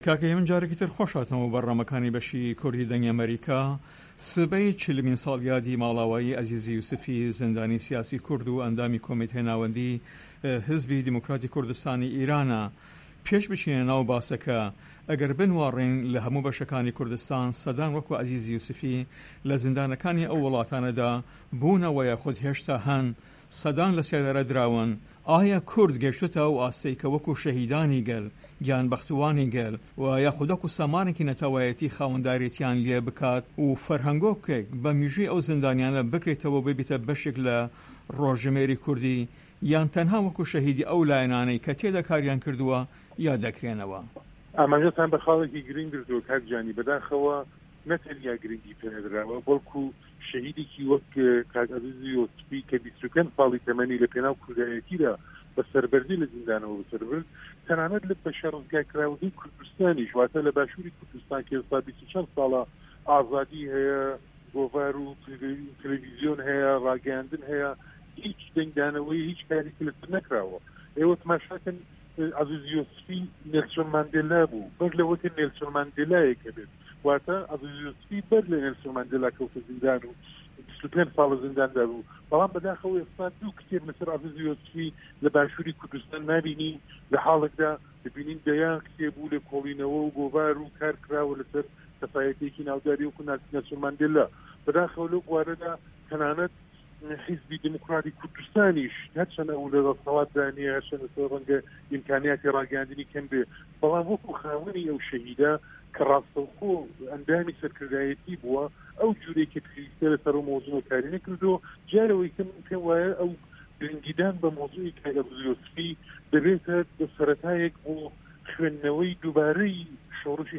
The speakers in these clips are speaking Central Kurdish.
کاکەی من جارێکی تر خۆشاتەوە بەڕامەکانی بەشی کوردی دەنگی ئەمریکا سبەی 40 ساڵیادی ماڵاوایی ئەزیزی یوسفی زندانی سیاسی کورد و ئەندامی کۆمیتەی ناوەندی حزبی دیموکراتی کوردستانی ئیرانە. پێش بچینە ناو باسەکە ئەگەر بنواڕین لە هەموو بەشەکانی کوردستان سەدان وەکو ئەزیزی یوسفی لە زیندانەکانی ئەو وڵاتانەدا بوونەوە یاخود هێشتا هەن سەدان لە سێدارە دراون. ئایا کورد گەشتوتە ئەو ئاستەی کە وەکو شەهیدانی گەل گیان بەختوانی گەل و یاخودەکو سامانێکی نەتەوایەتی خاوەنداریەتیان لێ بکات و فەرهەنگۆکێک بە میژەی ئەو زندانیانە بکرێتەوە ببیتە بەشێک لە ڕۆژژمێری کوردی یان تەنها وەکو شەهیدی ئەو لایەنانەی کە تێدا کاریان کردووە یا دەکرێنەوە؟ ئاماژەتان بە خاڵێکی گرنگ کردووە کاکجانی، بەداخەوە نەتەنیا گرنگی پێنەدراوە بەڵکو شەهیدێکی وەک کاک ئەزیزی یوسفی کە 25 ساڵی تەمەنی لە پێناو کوردایەتیدا بە سەربەردی لە زیندانەوە بەسەربرد، تەنانەت لە بە شەڕگاکراوەی کوردستانی واتە لە باشووری کوردستان کە ئێستا 24 ساڵە ئازادی هەیە، گۆڤار و تەلەڤیزیۆن هەیە، ڕاگەیاندن هەیە، هیچ دەنگدانەوەی هیچ کارێکی لەسەر نەکراوە. ئێوە تماشاکەن ئەزیز یوسفی نێلسۆن ماندێلا بوو، بەر لەوەکە نێلسۆن ماندێلایەکە بێت، واتە ئەزیز یوسفی بەر لە نێلسۆن ماندێلا کەوتە زیندان و 25 ساڵە زینداندا بوو. بەڵام بەداخەوە ئێستا دوو کتێب لەسەر ئەزیز یوسفی لە باشووری کوردستان نبینی، لە حاڵێکدا دەبینین دەیان کتێب بوو لە کۆڵینەوە و گۆڤار و کار کراوە لەسەر کەفایەتێکی ناوداری وەکو نێلسۆن ماندێلا. بەداخەوە لەو بوارەدا تەنانەت حزبی دیموکراتی کوردستانیش هەرچەندە ئەو لە دەسەڵاتدانیە هەرچەندە ڕەنگە ئیمکانیاتی ڕاگەیاندنی کەم بێ، بەڵام وەکو خاوەنی ئەو شەهیدە کە ڕاستەوخۆ ئەندامی سەرکردایەتی بووە ئەو جورێکی پێویستە لەسەر و مۆزوع کاری نەکردو. جارەوەی کە من پێم وایە ئەو گرنگیدان بە مۆزوعی کاک ئەزیز یوسفی دەبێتە سەرەتایەک بۆ خوێندنەوەی دووبارەی شۆڕشی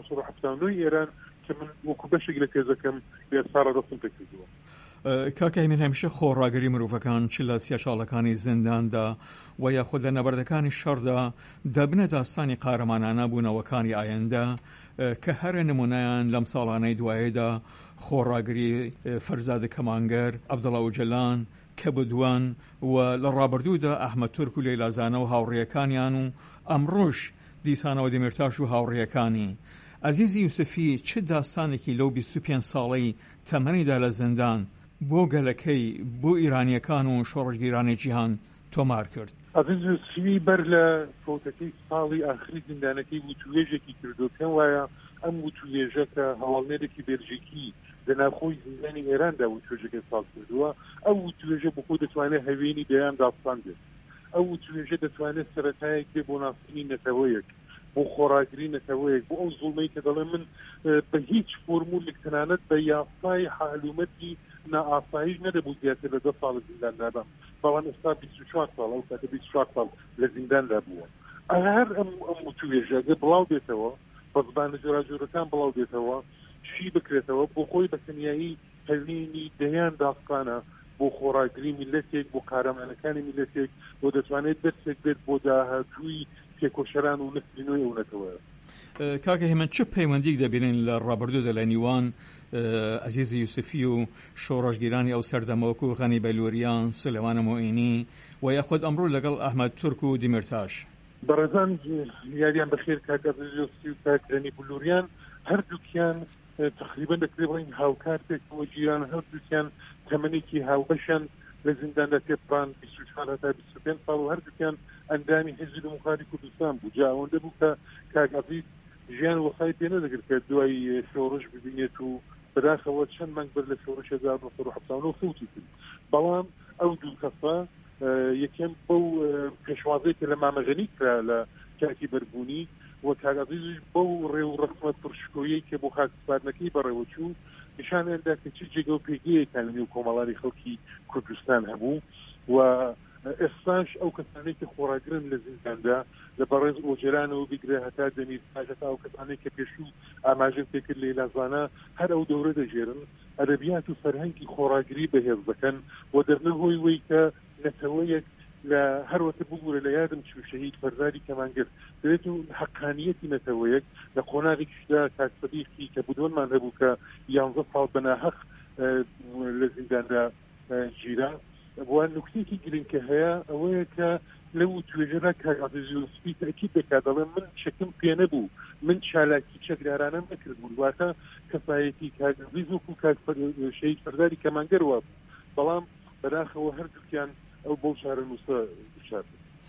1970 ئێران کە من وەکو بەشێک لە تێزەکەم ئێستا ڕەدەستم پێکردووە. کاکای من هەمیشە خۆڕاگەری مرۆڤەکان چ لە سیاچاڵەکانی زینداندا و یاخود لە نەبەردەکانی شەڕدا دەبنە داستانی قارەمانانە بوونەوەکانی ئایندە کە هەرە نمونەیان لەم ساڵانەی دوایەدا خۆڕاگەری فەرزاد کەمانگەر، عەبدوڵڵا ئۆجەلان، کەبودوان و لە ڕابردوودا ئەحمەد تورک و لەیلا زانە و هاوڕێیەکانیان و ئەمڕۆژ دیسانەوە دەمیرتاش و هاوڕێیەکانی. ئەزیزی یوسفی چ داستانێکی لەو 25 ساڵەی تەمەنیدا لە زیندان بۆ گەلەکەی بۆ ئیرانیەکان و شۆڕژگیرانی جیهان تۆمار کرد؟ ئەزیز یوسفی بەر لە فۆتەکەی ساڵی ئاخری زیندانەکەی وتوێژێکی کردو، پێم وایە ئەم وتوێژە کە هەواڵنێرێکی بێلژیکی لە ناوخۆی زیندانی ئێراندا وتوێژەکەی ساڵ کردووە، ئەو وتوێژە بە خۆ دەتوانێت هەوێنی دەیان داستان بێت. ئەو وتوێژە دەتوانێت سەرەتایەک بێ بۆ ناسینی نەتەوەیەک، بۆ خۆراگری نەتەوەیەک، بۆ ئەو زوڵمەی کە دەڵێ من بە هیچ فۆرمولێک تەنانەت بە یاسای حالومەتی نائاساییش نەدەبوو زیاتر لە 10 ساڵ زینداندا بم، بەڵام ئێستا 24 ساڵ ئەو کاتە 24 ساڵ لە زینداندا بووە. هەر ئەم وتوێژە بڵاو بێتەوە بە زبانە جۆراجۆرەکان بڵاو بێتەوە، شی بکرێتەوە بۆ خۆی بە تەنیایی هەوێنی دەیان داستانە بۆ خۆراگری میلەتێک، بۆ قارەمانەکانی میلەتێک، بۆ دەتوانێت دەرسێک بێت بۆ داهاتووی تێکۆشەران و نسلینەوەی ئەو نەتەوەیە. کاکە هێمن چه پەیوەندیک دەبینین لە ڕابردوودا لە نیوان ئەزیزی یوسفی و شۆڕژگیرانی ئەو سەردەمەوەکو غەنی بەلووریان، سلێمانە مۆئینی و یاخود ئەمڕۆ لەگەڵ ئەحمەد تورک و دیمرتاش؟ بەڕێزان یاریان بەخێر کاک ئەزیز یوسفی و کاک غەنی بەلووریان هەردووکیان تقریبا دەکرێت هاوکارتێکەوە جیران، هەردووکیان تەمەنێکی هاوبەشان لە زینداندا تێپڕان 24 هەتا 25 ساڵ و هەردووکیان ئەندامی حیزبی دیموکراتی کوردستان بوو. جا ئەوەندە بوو کە کاک ئەزیز ژیان وەخای پێ نەدەگرت کە دوای شۆڕش ببینێت و بەداخەوە چەند مانگ بەر لە شۆڕش 1970 فوتی کرد. بەڵام ئەو دوو کەسە یەکێم بەو پێشوازەی کە لە مامەژەنی کرا لە کاتی بەربوونی و کاک ئەزیزش بەو ڕێ و ڕەسمە پڕشکۆیەی کە بۆ خاکسپارنەکەی بەڕێوەچوو نیشانیاندا کە چ جێگە و پێگەیەکان لە نێو کۆمەڵانی خەڵکی کوردستان هەبوو و ئێستاش ئەو کەسانەی کە خۆراگرن لە زینداندا لە بەڕێز ئۆجەلانەوە بیگرێ هەتا دەمیرتاش، هەتا ئەو کەسانەی کە پێشوو ئاماژەم پێکرد لەیلا زانە هەر ئەو دەورە دەژێرن، ئەدەبیات و فەرهەنگی خۆراگری بەهێز دەکەن و دەرنەهۆی وەی کە نەتەوەیەک لە هەروەکە ببوورە لە یادم چوو شەهید فەرزادی کەمانگەر دەبێت و حەقانیەتی نەتەوەیەک لە قۆناغێکیشدا کاک سەدیقی کە بودوەنمان هەبوو کە 11 ساڵ بەناحەق لە زینداندا گیرا. بۆ نوکتێکی گرنگ کە هەیە ئەوەیە کە لەو توێژەدا کاگازیۆسپی تاکید دەکات دەڵێ من شەکم پێ نەبوو من چالاکی چەکدارانم نەکردبوو واتە کەفایەتی کاگازیز وەکو شەهید فەرداری کەمانگەرەوە بوو بەڵام بەداخەوە هەردووکیان ئەو بەو شارە نووسە شار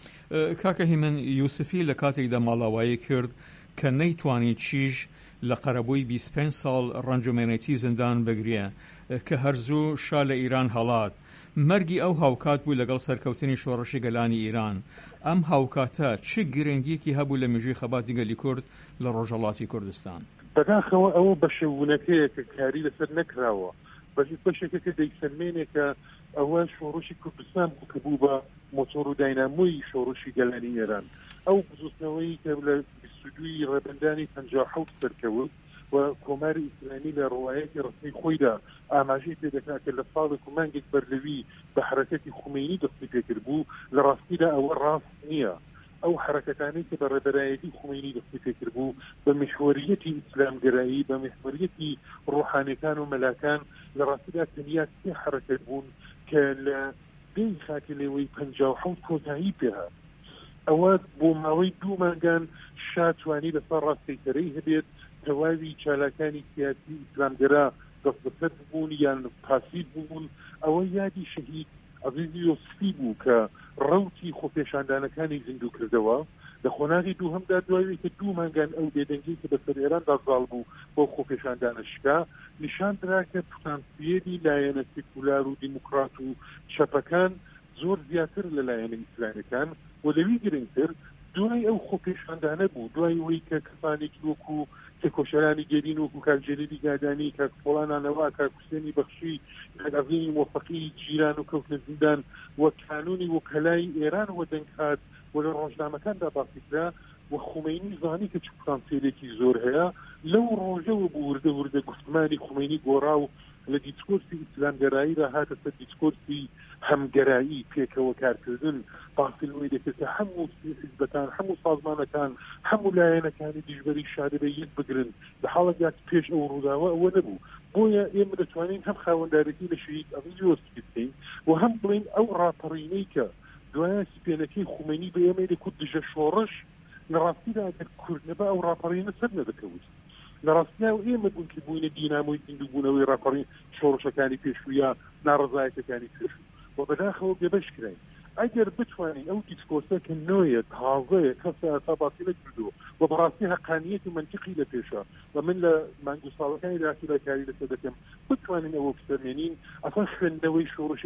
کاکە هیمن یوسفی لە کاتێکدا ماڵاوایی کرد کە نەیتوانی چیش لە قەرەبووی 25 ساڵ ڕەنجومێنێتی زیندان بگرێ کە هەرزوو شا لە ئیران هەڵات مەرگی ئەو هاوکات بوو لەگەڵ سەرکەوتنی شۆڕشی گەلانی ئیران ئەم هاوکاتە چ گرنگیەکی هەبوو لە مێژووی خەباتی گەلی کورد لە ڕۆژهەڵاتی کوردستان بەداخەوە ئەوە بەشەونەکەیە کە کاری لەسەر نەکراوە بەشێکە کە دەیسەلمێنێکە ئەوە شۆڕشی کوردستان بوو کە بوو بە مۆتۆر و داینامۆی شۆڕشی گەلانی ئێران ئەو بزوستنەوەی کە لە 22 ڕێبەندانی 57 سەرکەوت و کۆماری ئیسلامی لە ڕواایەتی ڕسمی خۆیدا ئاماژەی پێدەکات کە لە ساڵێک و مانگێک بەردەوی بە حرەکەتی خومینی دەستی پێکرد بوو لە ڕاستیدا ئەوە ڕاست نییە ئەو حرەکەتانەی کە بە ڕێبەرایەتی خومینی دەستی پێکرد بوو بە محوریەتی ئیسلامگرایی بە محوریەتی ڕوحانیەکان و مەلاکان لە ڕاستیدا تەنیا سێ حرەکەت بوون کە لە دەی خاکی لێوەی 57 کۆتایی پێهات ئەوە بۆ ماوەی 2 مانگان شاتوانی لەسەر ڕاستەیکەرەی هەبێت تەواوی چالاکانی سیاسی ئیسلامگەرا دەست بەسەر بوون یان پاسیب بوون ئەوە یادی شەهید عەزیزی یوسفی بوو کە ڕەوتی خۆپێشاندانەکانی زیندوو کردەوە لە خۆناغی دووهەمدا دوایی کە 2 مانگان ئەو بێدەنگی کە بەسەر ئێراندا زاڵ بوو بۆ خۆپێشاندانە شکا نیشاندرا کە پوتانسیەری لایەنە سێکولار و دیموکرات و چەپەکان زۆر زیاتر لە لایەنە ئیسلامیەکان و لەوی گرنگتر دوای ئەو خۆپێشاندانە بوو دوای ئەوەی کە کەسانێکی وەکو تێکۆشەرانی گەرین وەکو کاکجەلیلی گادانی کاکفۆڵانانەوە کاکوسێنی بەخشی کاگازینی مۆفەقی جیران و کەوتنە زیندان وە کانونی وەکەلای ئێران وە دەنگهات و لە ڕۆژنامەکاندا باسی کرا و خومینی زانی کە چ پرانسیلێکی زۆر هەیە لەو ڕۆژەوە بوو وردە گفتمانی خومینی گۆڕا و لە دیسکۆرسی ئیسلامگەراییدا هاتە سەر دیسکۆرسی هەمگەرایی پێکەوە کارکردن باسیلەوەی دەکرد کە هەموو حیزبەکان هەموو سازمانەکان هەموو لایەنەکانی دیژبەری شادەبێ یەک بگرن لە حاڵەکات پێش ئەو ڕووداوە ئەوە نەبوو بۆیە ئێمە دەتوانین هەم خاوەندارێتی لە شەهید عەزیزی یوسفی بکەین و هەم بڵین ئەو ڕاپەڕینەی کە دوایە سپێنەکەی خومینی بە ئێمە دەکوت دژە شۆڕش لە ڕاستیدا ئەگەر کورد نەبا ئەو ڕاپەڕینە سەر نەدەکەوت لە ڕاستیدا ئێمە بوون کە بووینە دینامۆی زیندووبوونەوەی ڕاپەڕین شۆڕشەکانی پێشوویە ناڕزایەتەکانی پێشوو و بەداخەوە بێبەش کراین ئەگەر بتوانین ئەو دیسکۆرسە کە نوێیە تازەیە کەسە ئاسا باسی نەکردووە و بەڕاستی حەقانیەت و منطقی لە پێشە و من لە مانگ و ساڵەکانی داخلی کاری لەسەر دەکەم بتوانین ئەوە بسەرمێنین ئەسا خوێندنەوەی شۆڕشی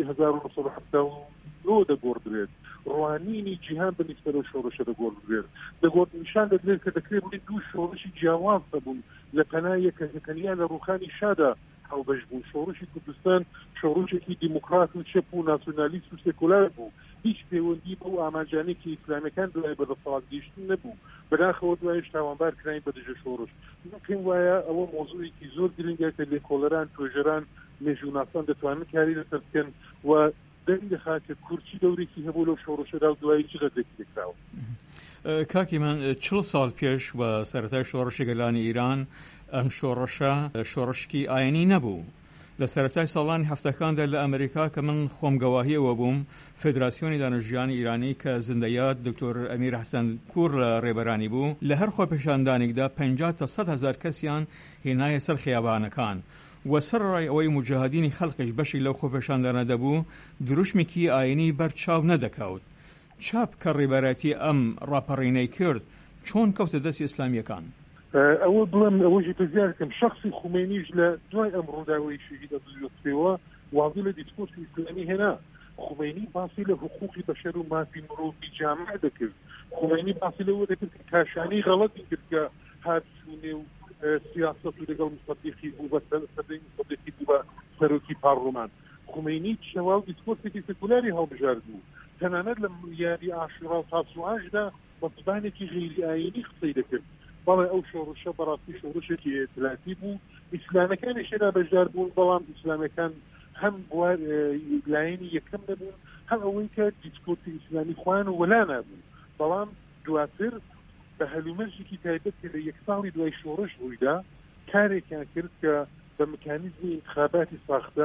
1970 دەگۆڕدرێت ڕوانینی جیهان بەنسبە لەو شۆڕشە دەگۆڕدرێت نیشان دەدرێت کە دەکرێت بڵین 2 شۆڕشی جیاواز بوون لە پەنای یەکەنیا لە ڕووخانی شادا هەڵبەش بوو شۆڕشی کوردستان شۆڕشێکی دیموکرات و چەپ و ناسیۆنالیست و سێکولار بوو هیچ پەیوەندی بەو ئاماژانێکی ئیسلامەکان دوای بەدەسەڵات گەیشتن نەبوو بەداخەوە دوایش تاوانبار کراین بە دژە شۆڕش پێم وایە ئەوە مۆزوعێکی زۆر گرنگە کە لێکۆڵەران توێژەران مێژووناسان دەتوانن کاری لەسەر بکەن و دەنگ دەخات کە کورچی دەورێکی هەبوو لەو شۆڕشەدا و دوایی چ غەزێکی دەکراوە کاکی من 40 ساڵ پێش و سەرەتای شۆڕشی گەلانی ئیران ئەم شۆڕشکی ئاینی نەبوو لە سەرەتای ساڵانی هەفتەکاندا لە ئەمریکا کە من خۆم گەواهیەوە بووم فێدراسیۆنی دانشجویانی ئیرانی کە زندەیات دکتۆر ئەمیر حەسەن کوور لە ڕێبەرانی بوو لە هەر خۆپێشاندانێکدا 50 تا 100 هزار کەسیان هێنایە سەر خیابانەکان و سەرڕای ئەوەی مجاهدینی خەڵقیش بەشی لەو خۆپێشاندانە دەبوو دروشمێکی ئاینی بەرچاو نەدەکەوت چاپ کە ڕێبەرەتی ئەم ڕاپەڕینەی کرد چۆن کەوتە دەستی ئیسلامیەکان ئەوە بڵم ئەوەی پێزیارکەم شخصی خومینیش لە دوای ئەم ڕووداوەی شەهید عەزیزیوسفیەوە واضی لە دیسکۆرسی ئیسلامی هێنا خومینی باسی لە حقوقی بەشەر و مافی مرۆڤی جامع دەکرد خومینی باسی لەوە دەکرد کە کاشانی غەڵەتی کرد کە هاتوونێ و سیاست و لەگەڵ مستەبیقی بوو بە سەردەی مستەبیقی بوو بە سەرۆکی پارلۆمان خومینی شەوا و دیسکۆرسێکی سێکولاری هەڵبژارد بوو تەنانەت لە یادی عاشورا و تاسوعاشدا بە زبانێکی غەیری ئاینی قسەی دەکرد بەڵێ ئەو شۆڕشە بەڕاستی شۆڕشێکی ئێتلاتی بوو ئیسلامەکانیشێدا بەشدار بوون بەڵام ئیسلامەکان هەم لایەنی یەکەم نەبوون هەم ئەوەی کە دیسکۆرسی ئیسلامی خوان و وەلا نابوو بەڵام دواتر بە هەلومەرجێکی تایبەت کە لە 1 ساڵی دوای شۆڕش ڕوویدا کارێکیان کرد کە بە مکانیزمی انتخاباتی ساختە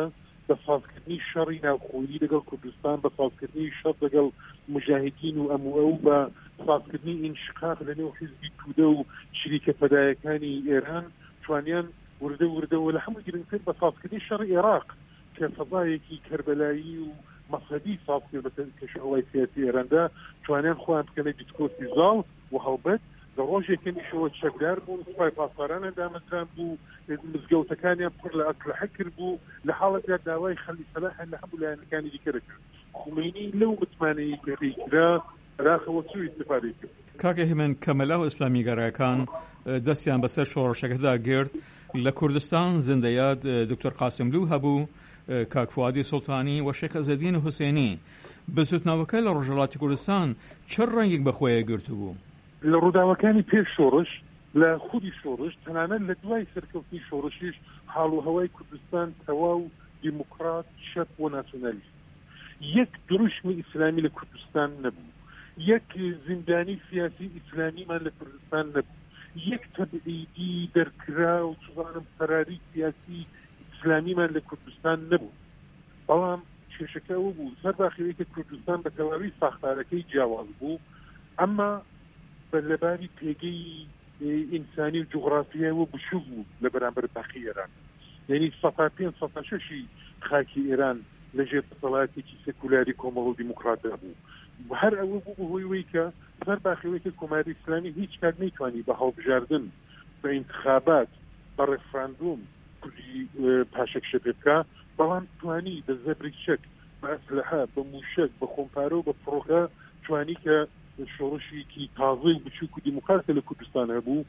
بە سازکردنی شەڕی ناوخۆیی لەگەڵ کوردستان، بە سازکردنی شەڕ لەگەڵ مجاهدین و ئەو بە سازکردنی ئینشقاق لەنێو حیزبی توودە و شریکە پەدایەکانی ئێران توانیان وردە لە هەموو گرنگتر بە سازکردنی شەڕی عێراق کە فەزایەکی کەربەلایی و مەسەدی سازکرد بە کەشەوەی سیاسی ئێراندا توانیان خۆیان بکەنە دیسکۆرسی زاڵ و هەڵبەت لە ڕۆژێکەمیشەوە چەکدار بوون، سوپای پاسدارانە دامەزران بوو، مزگەوتەکانیان پڕ لە ئەسلحە کرد بوو، لە حاڵەتدا داوای خەلی سەلاح لە هەموو لایەنەکانی دیکەرە کرد. خومینی لەو متمانەیە کە ڕێکرا بەداخەوە سوء استفادەی کرد. کاکە هێمن کەمەلا و ئیسلامی گەڕایەکان دەستیان بەسەر شۆڕشەکەدا گرت. لە کوردستان زندەیاد دکتۆر قاسملوو هەبوو، کاک فوادی سوڵتانی و شێخ عەزەدین حوسێنی. بەسوتناوەکە لە ڕۆژهەڵاتی کوردستان چ ڕەنگێک بەخۆیە گرت بوو؟ لە ڕووداوەکانی پێش شۆڕش، لە خودی شۆڕش، تەنانەت لە دوای سەرکەوتنی شۆڕشیش حاڵ و هەوای کوردستان تەواو دیموکرات، شەپ و ناسیۆنالیست. یەک دروشمی ئیسلامی لە کوردستان نەبوو، یەک زیندانی سیاسی ئیسلامیمان لە کوردستان نەبوو، یەک تەبعیدی دەرکرا و چوانم فەراری سیاسی ئیسلامیمان لە کوردستان نەبوو. بەڵام کێشەکە ئەوە بوو سەر باخەوەی کە کوردستان بە تەواوی ساختارەکەی جیاواز بوو، ئەمما لەباری پێگەی ئینسانی و جوغرافیایەوە بچوو بوو لە بەرامبەر باقی ئێران. یعنی 500-6 خاکی ئێران لەژێر دەسەڵاتێکی سەکولاری کۆمەڵ و دیموکراتە بوو. هەر ئەوە بوو بەهۆی وەی کە سەر باخەوەی کە کۆماری ئیسلامی هیچ کات نەیتوانی بە هەڵبژاردن، بە ئینتخابات، بە ڕێفراندوم کوردی پاشەکشە پێ بکە، بەڵام توانی بە زەبریچەک، بە ئەسلحە، بە موشک، بە خۆمپارە و بە فڕۆکە توانی کە شۆڕشێکی تازەی و بچووک و دیموکراتە لە کوردستان هەبوو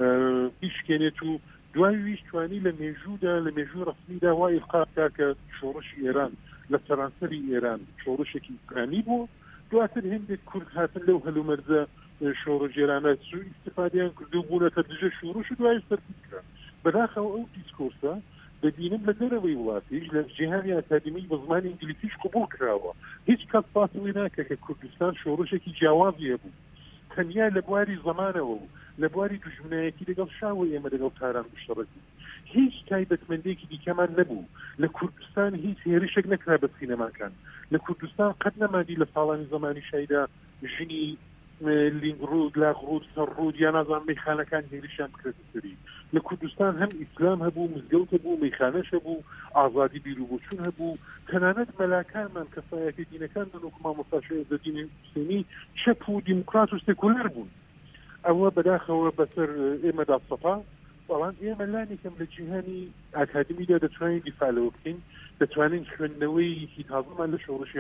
بیشکێنێت و دوای ویش توانی لە مێژوودا، لە مێژوو ڕسمیدا وای ئیلقا بکا کە شۆڕشی ئێران لە سەرانسەری ئێران شۆڕشێکی ئوکرانی بوو. دواتر هێندێک کورد هاتن لەو هەلومەرزە شۆڕەجێرانە سوء استفادەیان کردو بوونەتە دژە شۆڕش و دوای سەرکردکرا. بەداخەوە ئەو دیسکۆرسە دەبینم لە دەرەوەی وڵاتیش لە جیهانی ئاکادمی بە زمانی ئینگلیسیش قبول کراوە. هیچ کەس پاسەوەی ناکە کە کوردستان شۆڕشێکی جیاوازی هەبوو، تەنیا لە بواری زەمانەوە و لە بواری دوژمنایەتی لەگەڵ شاوە ئێمە لەگەڵ تاران مشتەڕەتی. هیچ تایبەتمەندێکی دیکەمان نەبوو. لە کوردستان هیچ هێرشێک نەکرا بە سینەماکان. لە کوردستان قەت نەمادی لە ساڵانی زەمانی شایدا ژنی لینگڕود، لاغڕود، سەرڕود یا نازان مەیخانەکان هێرشیان بکرێتە سەری. لە کوردستان هەم ئیسلام هەبوو، مزگەوت هەبوو، مەیخانەش هەبوو، ئازادی بیر و بۆچوون هەبوو. تەنانەت مەلاکانمان کە سایەتی دینەکان بن وەکو مامۆستا شێخ عەزەدین حوسێنی چەپ و دیموکرات و سێکولەر بوون. ئەوە بەداخەوە بەسەر ئێمەدا سەپا. بەڵام ئێمە لانێکم لە جیهانی ئاکادمیدا دەتوانین دیفاالەوە بکەین، دەتوانین خوێندنەوەیکی تازەمان لە شۆڕشی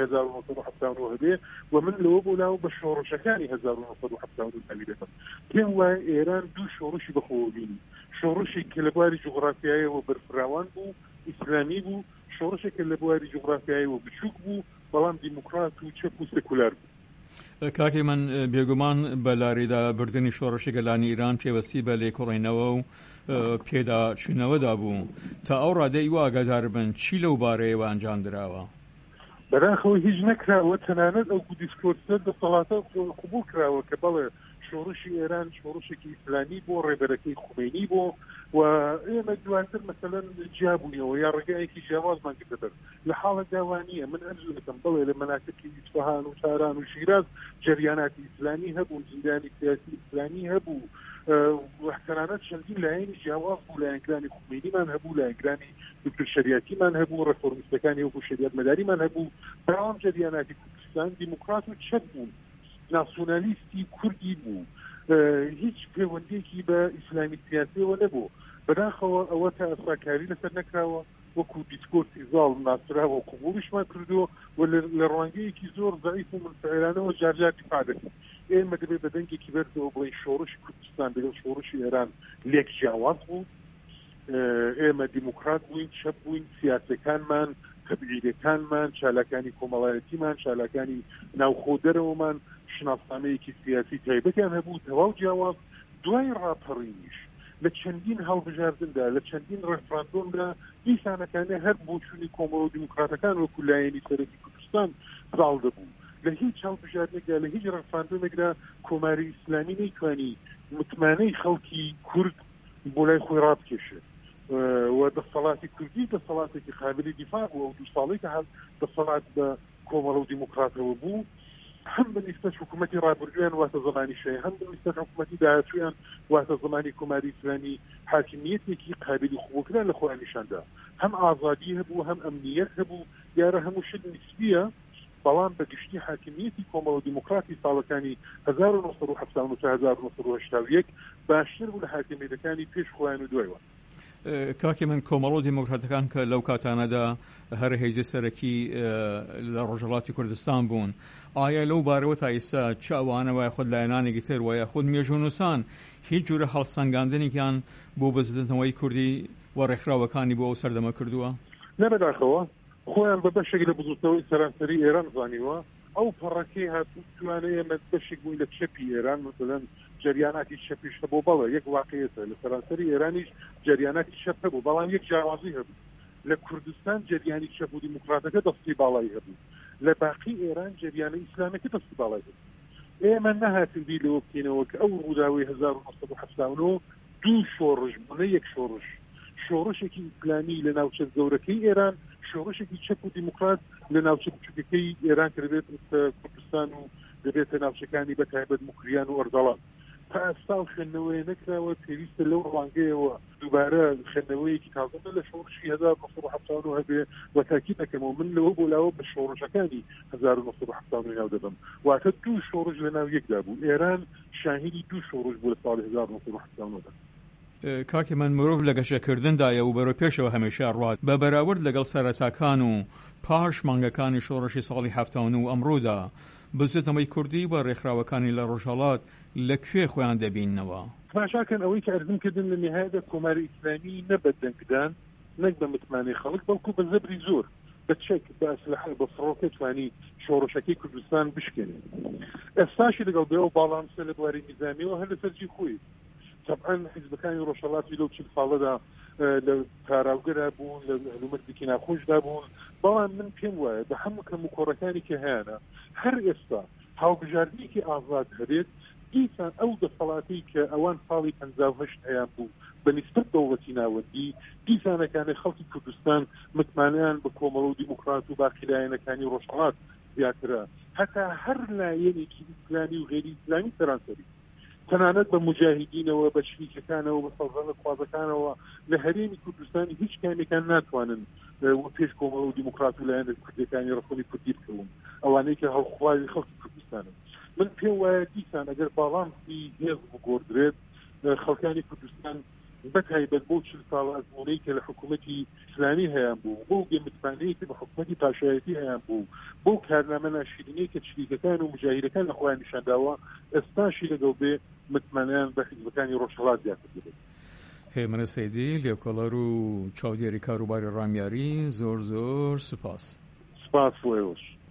1970 هەبێ و من لەوە بۆ لاو بە شۆڕشەکانی 1970 دەکەم. پێم وایە ئێران دوو شۆڕشی بەخۆوە بینی، شۆڕشێک کە لە بواری جوغرافیایەوە بەرفراوان بوو، ئیسلامی بوو، شۆڕشێک کە لە بواری جوغرافیایەوە بچووک بوو، بەڵام دیموکرات و چەپ و سێکولار بوو. کاکی من بێگومان بە لاریدا بردننی شۆڕشی گەلانی ئیران پێوەستی بە لێکۆڕینەوە و پێدا چوونەوەدا بوو. تا ئەو ڕادەی واگادار بن چی لەو بارەیەوە ئەنجام درراوە؟ بەداخەوە هیچ نەکراوە. تەنانەت ئەو دیسکۆرسە دەسەڵاتە قبول کراوە کە بەڵێ شۆڕشی ئێران شۆڕشێکی ئیسلامی بۆ ڕێبەرەکەی خومینی بۆ و ئێمە دواتر مەسەلەن جیابوونیەوە یا ڕێگایەکی جیاوازمان کردەبەر. لە حاڵە داوانیە من ئەرزوو دەکەم بڵێ لە مەناطقی ئیسفەهان و تاران و شیراز جەریاناتی ئیسلامی هەبوو، زیندانی سیاسی ئیسلامی هەبوو، تەنانەت چەندین لایەنی جیاواز بوو، لایەنگرانی خومینیمان هەبوو، لایەنگرانی دکتۆر شەریعەتیمان هەبوو، ڕێفۆرمیستەکانی وەکو شەریعەت مەداریمان هەبوو. بەڵام جەریاناتی کوردستان دیموکرات و چەک بوون، ناسیۆنالیستی کوردی بوو، هیچ پەیوەندێکی بە ئیسلامی سیاسیەوە نەبوو. بەداخەوە ئەوە تا ئەسراکاری لەسەر نەکراوە، وەکو دیسکۆرسی زاڵ ناسراوە و قبوڵیشمان کردووە و لە ڕوانگەیەکی زۆر ضعیف و منفعلانەوە جارجار دیفاع دەکەین. ئێمە دەبێت بە دەنگێکی بەرزەوە بڵێین شۆڕشی کوردستان لەگەڵ شۆڕشی ئێران لێک جیاواز بوو، ئێمە دیموکرات بووین، چەپ بووین، سیاسەکانمان، تەبعیدەکانمان، چالاکانی کۆمەڵایەتیمان، چالاکانی ناوخۆ دەرەوەمان شناسنامەیەکی سیاسی تایبەتیان هەبوو تەواو جیاواز. دوای ڕاپەڕینیش لە چەندین هەڵبژاردندا، لە چەندین ڕێفراندۆمدا نیشانەکانە هەر بۆچوونی کۆمەڵ و دیموکراتەکان وەکو لایەنی سەرەکی کوردستان زاڵ دەبوو. لە هیچ هەڵبژاردنێکدا، لە هیچ ڕێفراندۆمێکدا کۆماری ئیسلامی نەیتوانی متمانەی خەڵکی کورد بۆ لای خۆی ڕابکێشێت. و دەسەڵاتی کوردی دەسەڵاتێکی قابلی دیفاع بوو و 2 ساڵی کە دەسەڵات بە کۆمەڵە و دیموکراتەوە بوو هەم بەنسبەت حکوومەتی ڕابردویان واتە زمانی شەیە هەم بەنسبەت حکوومەتی داهاتوویان واتە زمانی کۆماری ئیسلامی حاکمیەتێکی قابلی قبولکران لە خۆیان نیشاندا هەم ئازادی هەبوو هەم ئەمنیەت هەبوو دیارە هەموو شت نسبیە بەڵام بەگشتی حاکمیەتی کۆمەڵە دیموکراتی ساڵەکانی 1970 تا 1970 باشتر بوو لە حاکمیەتەکانی پێش خۆیان و دوایەوە. کاکی من کۆمەڵە دیموکراتەکان کە لەو کاتانەدا هەر هێزی سەرەکی لە ڕۆژهەڵاتی کوردستان بوون ئایا لەو بارەوە تا ئێستا چ ئەوانەوە خود لایەنانێکی تر وایە خود مێژوونووسان هیچ جورە هەڵسەنگاندنێکیان بۆ بەزدنەوەی کوردی و ڕێکخراوەکانی بۆ ئەو سەردەمە کردووە؟ نەبەداخەوە خۆیان بە بەشێک لە بزوتنەوەی سەرانسەری ئێران زانیوە ئەو پەڕەکەی هاتووانەیە ئێمە بەشێک بووی لە چەپی ئێران مثلەن جریاناتی شەپیش هەبوو بەڵێ یەک واقعیەتە لە سەرانسەری ئێرانیش جریاناتی شەپ هەبوو بەڵام یەک جیاوازی هەبوو لە کوردستان جریانی شەپ و دیموکراتەکە دەستی باڵای هەبوو لە باقی ئێران جریانە ئیسلامەکە دەستی باڵای هەبوو ئێمە نەهاتن بی لەوە بکەینەوە کە ئەو ڕووداوی 1970 دوو شۆڕش بوونە یەک شۆڕشێکی ئیسلامی لە ناوچە گەورەکەی ئێران شۆڕشێکی چەپ و دیموکرات لە ناوچە بچووکەکەی ئێران کردێت کوردستان و دەبێتە ناوچەکانی بەتایبەت موکریان و ئەردەڵان تا ئێستا خوێندنەوەی نەکراوە پێویستە لەو ڕوانگەیەوە دووبارە خوێندنەوەیەکی تازە لە شۆڕشی 1970 هەبێ و تاکید دەکەمەوە من لەوە بۆ لاوە بە شۆڕشەکانی 1970 ناو دەبم واتە دوو شۆڕش لە ناو یەکدا بوو ئێران شاهدی دوو شۆڕش بوو لە ساڵی 1970 کاکی من مرۆڤ لە گەشەکردندایە و بەرەو پێشەوە هەمیشە ڕات بە بەراورد لەگەڵ سەرەتاکان و پاش مانگەکانی شۆڕشی ساڵی 70 و ئەمڕۆدا بزوتنەوەی کوردی و ڕێکخراوەکانی لە ڕۆژهەڵات لەکوێ خۆیان دەبینەوە؟ تماشاکەن ئەوەی کە ئەرزم کردن لە نهایەدا کۆماری ئیسلامی نە بە دەنگدان نەک بە متمانەی خەڵک بەڵکو بە زەبری زۆر بە چەک بە ئەسلحە بە فڕۆکە توانی شۆڕشەکەی کوردستان بشکێنێت ئێستاشی لەگەڵ بێەوە باڵامسە لە بواری نیزامیەوە هەر لە سەرجی خۆی طبعا حیزبەکانی ڕۆژهەڵاتی لەو 40 ساڵەدا لە تاراوگەرا بوون لە هەلومەتێکی ناخۆشدا بوون بەڵام من پێم وایە بە هەموو کەم و کۆڕەکانی کە هەیەە هەر ئێستا هاوبژاردنێکی ئازاد هەبێت دیسان ئەو دەسەڵاتی کە ئەوان ساڵی 58 هەیان بوو بە نیسبەت دەوڵەتی ناوەندی دیسانەکانی خەڵکی کوردستان متمانیان بە کۆمەڵە و دیموکرات و باقی لایەنەکانی ڕۆژهەڵات زیاترە هەتا هەر لایەنێکی ئیسلامی و غێری ئیسلامی سەرانسەری تەنانەت بە مجاهدینەوە بە شریکەکانەوە بە سەڵزانە خوازەکانەوە لە هەرێمی کوردستانی هیچ کامێکان ناتوانن و پێش کۆمەڵە و دیموکرات و لایەنە کوردەکانی ڕخۆنی کوردی بکەون ئەوانەی کە هەڵخواوی خەڵکی کوردستانن من پێم وایە دیسان ئەگەر باڵامسی هێز بگۆڕدرێت خەڵکانی کوردستان بەتایبەت بۆ 40 ساڵ ئەزمونەی کە لە حکوومەتی ئیسلامی هەیان بوو بۆ گێمتمانەیە کە بە حکوومەتی پاشایەتی هەیان بوو بۆ کارنامە ناشرینەی کە شریکەکان و مجاهیدەکان لە خۆیان نیشانداوە ئێستاشی لەگەڵ بێ متمانیان بە حیزبەکانی ڕۆژهەڵات زیاتر دەبێت. هێمنە سەیدی لێکۆڵەر و چاودێری کاروباری ڕامیاری زۆر سوپاس. سپاس بۆ ئێوەش.